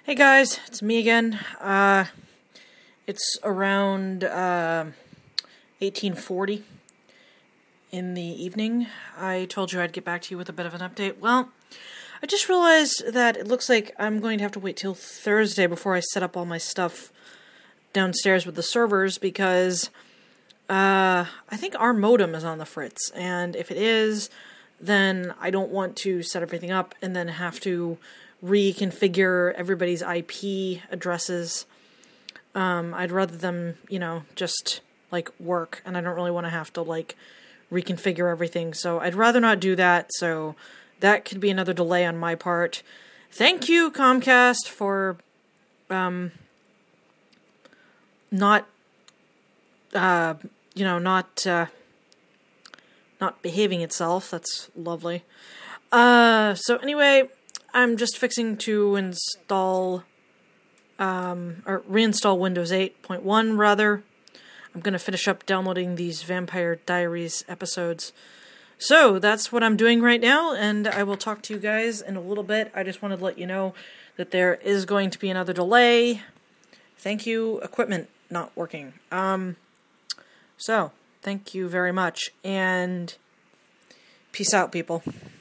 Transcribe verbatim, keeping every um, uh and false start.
Hey guys, it's me again. Uh, it's around uh, eighteen forty in the evening. I told you I'd get back to you with a bit of an update. Well, I just realized that it looks like I'm going to have to wait till Thursday before I set up all my stuff downstairs with the servers because uh, I think our modem is on the fritz, and if it is, then I don't want to set everything up and then have to reconfigure everybody's I P addresses. Um, I'd rather them, you know, just, like, work, and I don't really want to have to, like, reconfigure everything, so I'd rather not do that, so that could be another delay on my part. Thank you, Comcast, for, um, not, uh, you know, not, uh, not behaving itself. That's lovely. Uh, so anyway, I'm just fixing to install, um, or reinstall Windows eight point one, rather. I'm going to finish up downloading these Vampire Diaries episodes. So, that's what I'm doing right now, and I will talk to you guys in a little bit. I just wanted to let you know that there is going to be another delay. Thank you, equipment not working. Um, so, thank you very much, and peace out, people.